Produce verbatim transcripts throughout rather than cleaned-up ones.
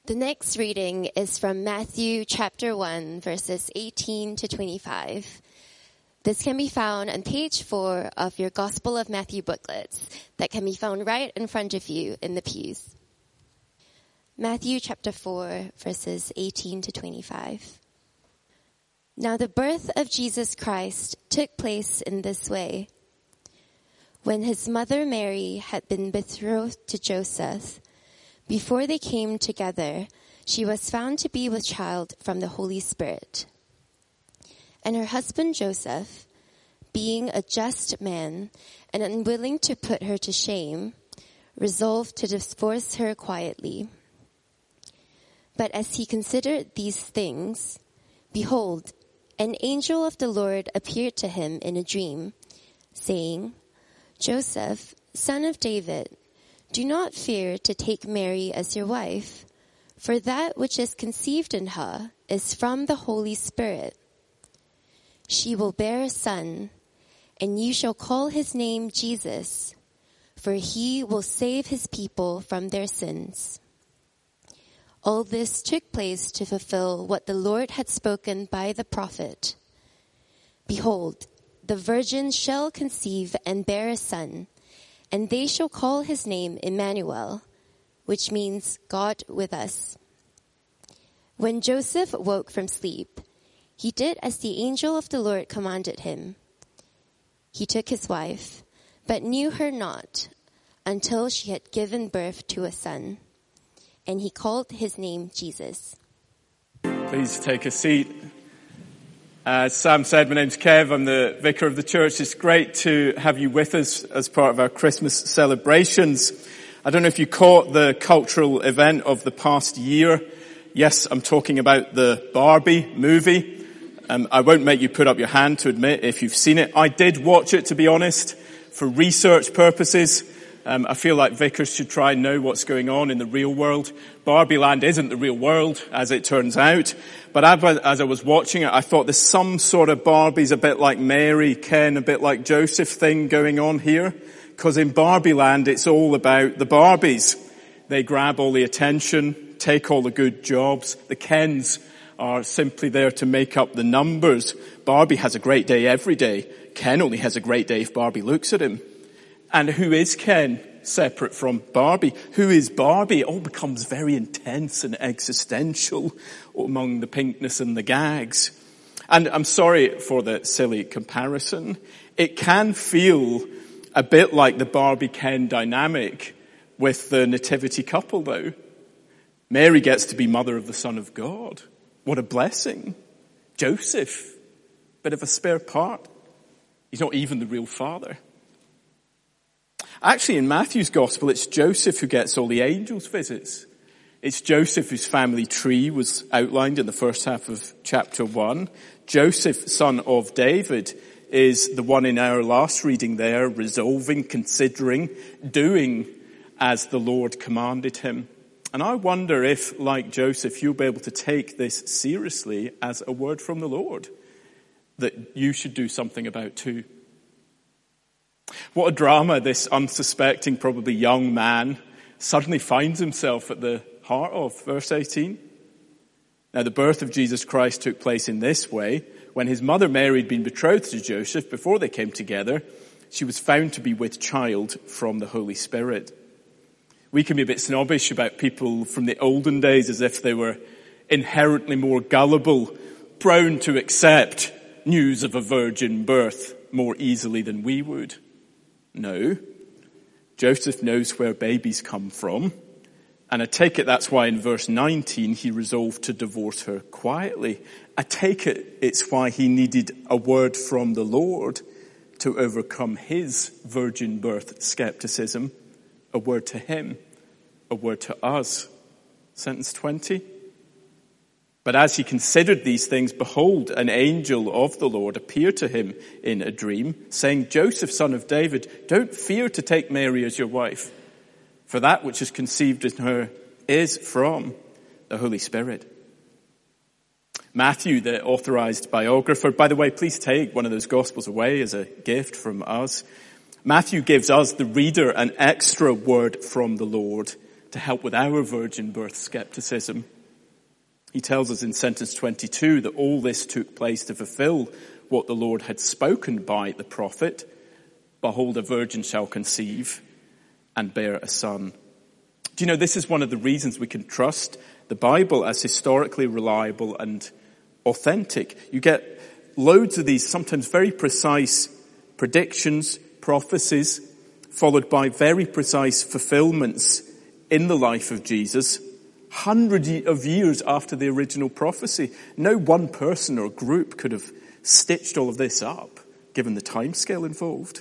The next reading is from Matthew chapter one, verses eighteen to twenty-five. This can be found on page four of your Gospel of Matthew booklets that can be found right in front of you in the pews. Matthew chapter four, verses eighteen to twenty-five. Now the birth of Jesus Christ took place in this way. When his mother Mary had been betrothed to Joseph, before they came together, she was found to be with child from the Holy Spirit. And her husband Joseph, being a just man and unwilling to put her to shame, resolved to divorce her quietly. But as he considered these things, behold, an angel of the Lord appeared to him in a dream, saying, Joseph, son of David, do not fear to take Mary as your wife, for that which is conceived in her is from the Holy Spirit. She will bear a son, and you shall call his name Jesus, for he will save his people from their sins. All this took place to fulfill what the Lord had spoken by the prophet. Behold, the virgin shall conceive and bear a son, and they shall call his name Emmanuel, which means God with us. When Joseph woke from sleep, he did as the angel of the Lord commanded him. He took his wife, but knew her not until she had given birth to a son, and he called his name Jesus. Please take a seat. As Sam said, my name's Kev. I'm the vicar of the church. It's great to have you with us as part of our Christmas celebrations. I don't know if you caught the cultural event of the past year. Yes, I'm talking about the Barbie movie. Um, I won't make you put up your hand to admit if you've seen it. I did watch it, to be honest, for research purposes. Um, I feel like vicars should try and know what's going on in the real world. Barbie Land isn't the real world, as it turns out. But as I was watching it, I thought there's some sort of Barbies a bit like Mary, Ken, a bit like Joseph thing going on here. Because in Barbie Land, it's all about the Barbies. They grab all the attention, take all the good jobs. The Kens are simply there to make up the numbers. Barbie has a great day every day. Ken only has a great day if Barbie looks at him. And who is Ken, separate from Barbie? Who is Barbie? It all becomes very intense and existential among the pinkness and the gags. And I'm sorry for the silly comparison. It can feel a bit like the Barbie-Ken dynamic with the nativity couple, though. Mary gets to be mother of the Son of God. What a blessing. Joseph, bit of a spare part. He's not even the real father. Actually, in Matthew's gospel, it's Joseph who gets all the angels' visits. It's Joseph whose family tree was outlined in the first half of chapter one. Joseph, son of David, is the one in our last reading there, resolving, considering, doing as the Lord commanded him. And I wonder if, like Joseph, you'll be able to take this seriously as a word from the Lord that you should do something about too. What a drama this unsuspecting, probably young man suddenly finds himself at the heart of. Verse eighteen. Now the birth of Jesus Christ took place in this way. When his mother Mary had been betrothed to Joseph, before they came together, she was found to be with child from the Holy Spirit. We can be a bit snobbish about people from the olden days as if they were inherently more gullible, prone to accept news of a virgin birth more easily than we would. No, Joseph knows where babies come from, and I take it that's why in verse nineteen he resolved to divorce her quietly. I take it it's why he needed a word from the Lord to overcome his virgin birth skepticism, a word to him, a word to us. Sentence twenty. But as he considered these things, behold, an angel of the Lord appeared to him in a dream, saying, Joseph, son of David, don't fear to take Mary as your wife, for that which is conceived in her is from the Holy Spirit. Matthew, the authorized biographer, by the way, please take one of those Gospels away as a gift from us. Matthew gives us, the reader, an extra word from the Lord to help with our virgin birth skepticism. He tells us in sentence twenty-two that all this took place to fulfill what the Lord had spoken by the prophet. Behold, a virgin shall conceive and bear a son. Do you know, this is one of the reasons we can trust the Bible as historically reliable and authentic. You get loads of these sometimes very precise predictions, prophecies, followed by very precise fulfillments in the life of Jesus, hundreds of years after the original prophecy. No one person or group could have stitched all of this up, given the timescale involved.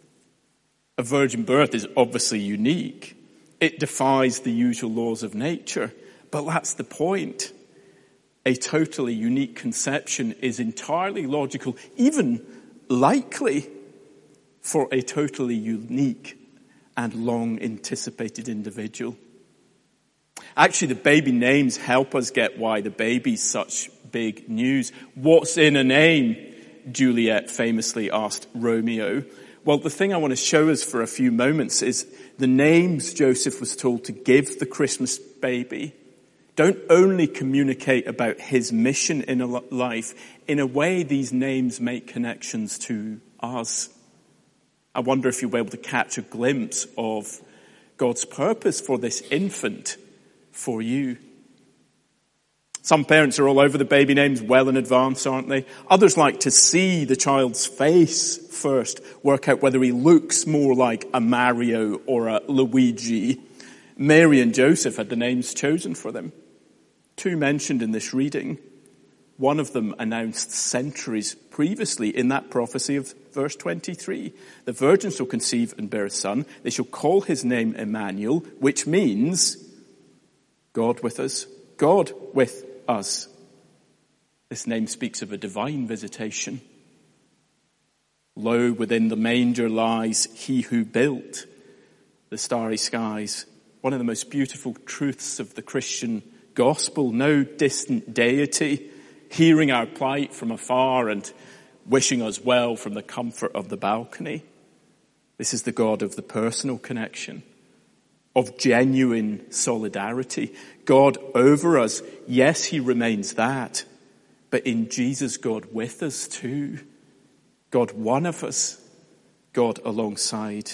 A virgin birth is obviously unique. It defies the usual laws of nature, but that's the point. A totally unique conception is entirely logical, even likely, for a totally unique and long anticipated individual. Actually, the baby names help us get why the baby's such big news. What's in a name? Juliet famously asked Romeo. Well, the thing I want to show us for a few moments is the names Joseph was told to give the Christmas baby don't only communicate about his mission in a life. In a way, these names make connections to us. I wonder if you'll be able to catch a glimpse of God's purpose for this infant for you. Some parents are all over the baby names well in advance, aren't they? Others like to see the child's face first, work out whether he looks more like a Mario or a Luigi. Mary and Joseph had the names chosen for them. Two mentioned in this reading. One of them announced centuries previously in that prophecy of verse twenty-three. The virgin shall conceive and bear a son. They shall call his name Emmanuel, which means God with us. God with us. This name speaks of a divine visitation. Lo, within the manger lies he who built the starry skies. One of the most beautiful truths of the Christian gospel. No distant deity hearing our plight from afar and wishing us well from the comfort of the balcony. This is the God of the personal connection, of genuine solidarity. God over us, yes, he remains that, but in Jesus, God with us too. God one of us, God alongside.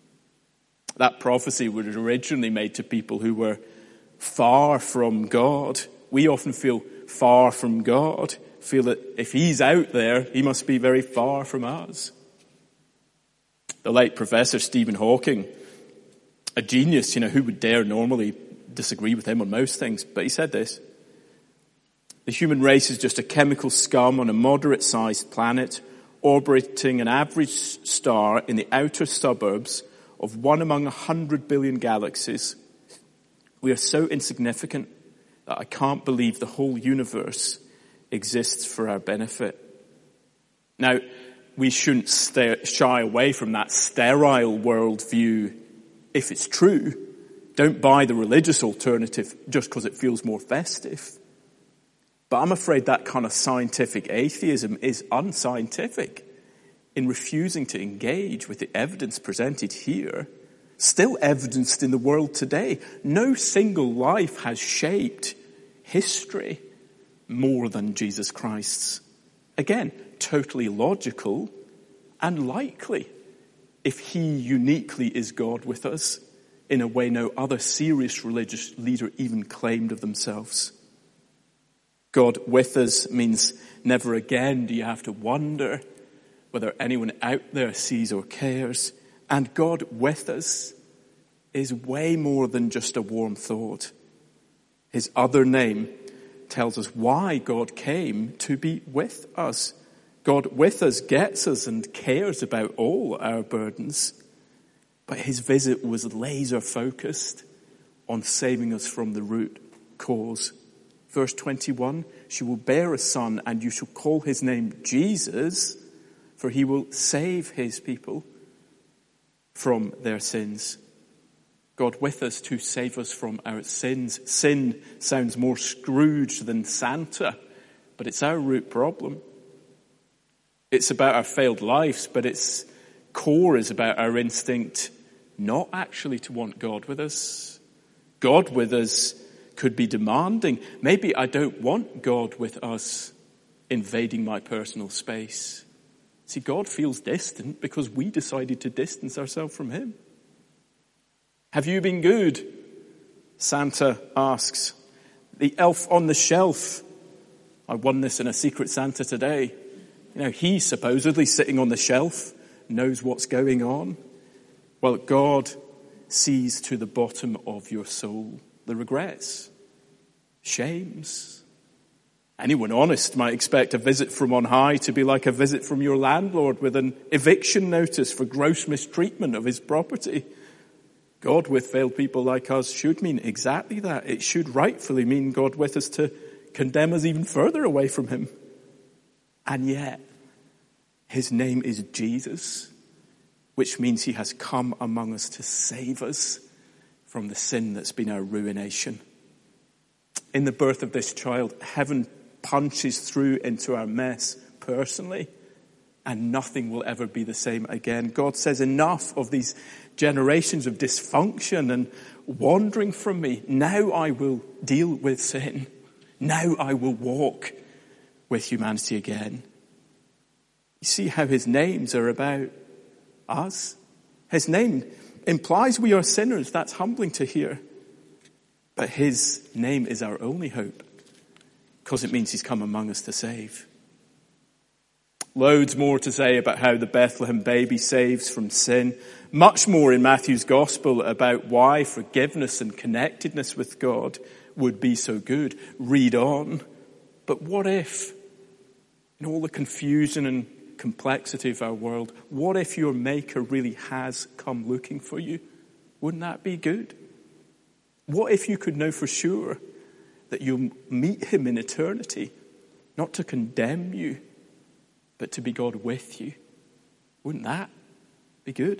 That prophecy was originally made to people who were far from God. We often feel far from God, feel that if he's out there, he must be very far from us. The late Professor Stephen Hawking, a genius, you know, who would dare normally disagree with him on most things, but he said this: the human race is just a chemical scum on a moderate-sized planet orbiting an average star in the outer suburbs of one among a hundred billion galaxies. We are so insignificant that I can't believe the whole universe exists for our benefit. Now, we shouldn't stay, shy away from that sterile worldview if it's true. Don't buy the religious alternative just because it feels more festive. But I'm afraid that kind of scientific atheism is unscientific in refusing to engage with the evidence presented here, still evidenced in the world today. No single life has shaped history more than Jesus Christ's. Again, totally logical and likely if he uniquely is God with us in a way no other serious religious leader even claimed of themselves. God with us means never again do you have to wonder whether anyone out there sees or cares. And God with us is way more than just a warm thought. His other name tells us why God came to be with us. God with us gets us and cares about all our burdens. But his visit was laser focused on saving us from the root cause. Verse twenty-one, she will bear a son and you shall call his name Jesus, for he will save his people from their sins. God with us to save us from our sins. Sin sounds more Scrooge than Santa, but it's our root problem. It's about our failed lives, but its core is about our instinct not actually to want God with us, God with us could be demanding. Maybe I don't want God with us invading my personal space. See, God feels distant because we decided to distance ourselves from him. Have you been good? Santa asks. The elf on the shelf. I won this in a Secret Santa today. You know, he's supposedly sitting on the shelf, knows what's going on. Well, God sees to the bottom of your soul, the regrets, shames. Anyone honest might expect a visit from on high to be like a visit from your landlord with an eviction notice for gross mistreatment of his property. God with failed people like us should mean exactly that. It should rightfully mean God with us to condemn us even further away from him. And yet, his name is Jesus, which means he has come among us to save us from the sin that's been our ruination. In the birth of this child, heaven punches through into our mess personally, and nothing will ever be the same again. God says, enough of these generations of dysfunction and wandering from me. Now I will deal with sin. Now I will walk with humanity again. You see how his names are about us? His name implies we are sinners. That's humbling to hear. But his name is our only hope, because it means he's come among us to save. Loads more to say about how the Bethlehem baby saves from sin. Much more in Matthew's gospel about why forgiveness and connectedness with God would be so good. Read on. But what if, in all the confusion and complexity of our world, what if your Maker really has come looking for you? Wouldn't that be good? What if you could know for sure that you'll meet him in eternity, not to condemn you, but to be God with you? Wouldn't that be good?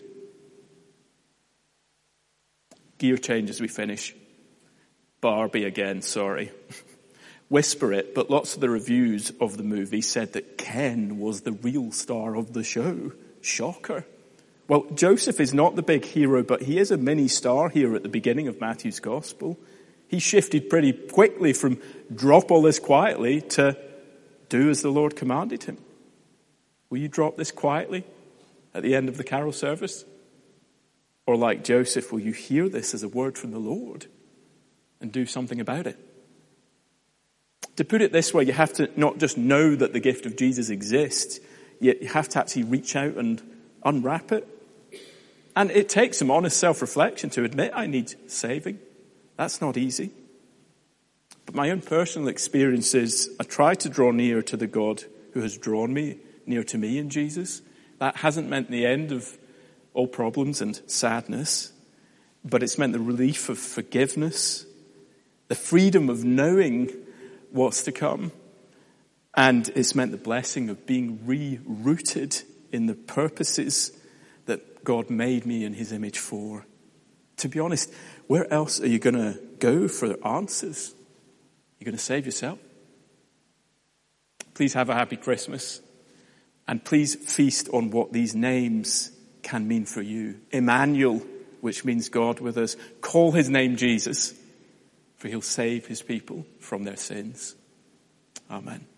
Gear change as we finish. Barbie again, sorry. Whisper it, but lots of the reviews of the movie said that Ken was the real star of the show. Shocker. Well, Joseph is not the big hero, but he is a mini star here at the beginning of Matthew's gospel. He shifted pretty quickly from drop all this quietly to do as the Lord commanded him. Will you drop this quietly at the end of the carol service? Or like Joseph, will you hear this as a word from the Lord and do something about it? To put it this way, you have to not just know that the gift of Jesus exists, yet you have to actually reach out and unwrap it. And it takes some honest self-reflection to admit I need saving. That's not easy. But my own personal experience is I try to draw near to the God who has drawn me near to me in Jesus. That hasn't meant the end of all problems and sadness, but it's meant the relief of forgiveness, the freedom of knowing what's to come, and it's meant the blessing of being re-rooted in the purposes that God made me in his image for. To be honest, where else are you going to go for answers? You're going to save yourself? Please have a happy Christmas. And please feast on what these names can mean for you. Emmanuel, which means God with us. Call his name Jesus, for he'll save his people from their sins. Amen.